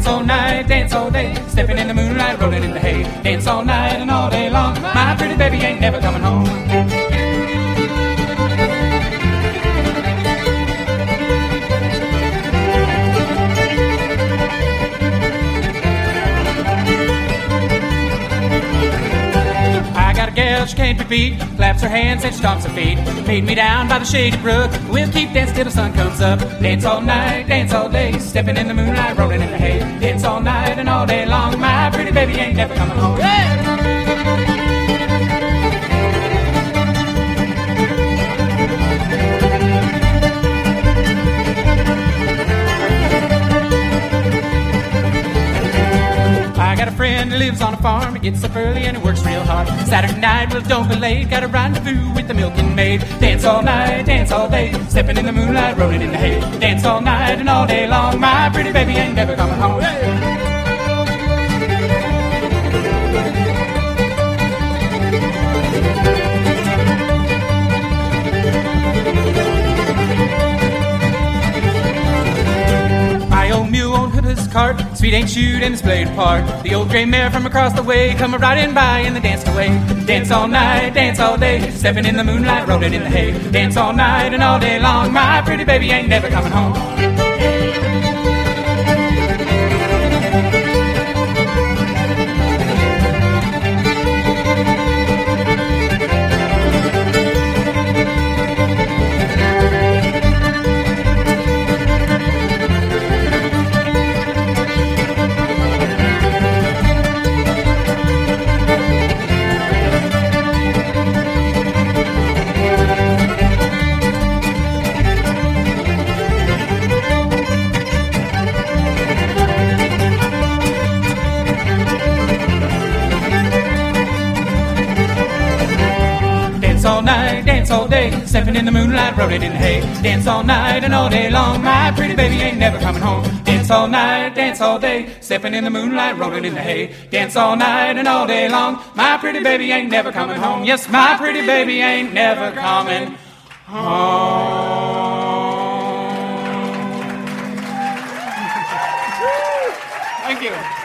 all night, dance all day, stepping in the moonlight, rolling in the hay. Dance all night and all day long. My pretty baby ain't never coming home. Girl, she can't be beat, claps her hands and stomps her feet. Meet me down by the shady brook, we'll keep dancing till the sun comes up. Dance all night, dance all day, stepping in the moonlight, rolling in the hay. Dance all night and all day long. My pretty baby ain't never coming home. I got a friend who lives on a farm. He gets up early and he works real hard. Saturday night, well, don't be late. Got a rendezvous with the milking maid. Dance all night, dance all day, stepping in the moonlight, rolling in the hay. Dance all night and all day long. My pretty baby ain't never coming home. My old mule won't hood his cart, sweet ain't shoot and it's played apart. The old gray mare from across the way come riding by and they danced away. Dance all night, dance all day, stepping in the moonlight, rolling in the hay. Dance all night and all day long. My pretty baby ain't never coming home. Dance all night, dance all day, stepping in the moonlight, rolling in the hay. Dance all night and all day long. My pretty baby ain't never coming home. Dance all night, dance all day, stepping in the moonlight, rolling in the hay. Dance all night and all day long. My pretty baby ain't never coming home. Yes, my pretty baby ain't never coming home. Thank you.